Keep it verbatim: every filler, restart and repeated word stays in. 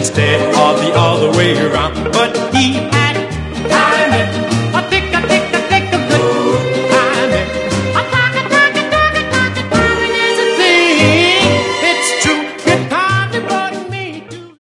instead of the other way around. But he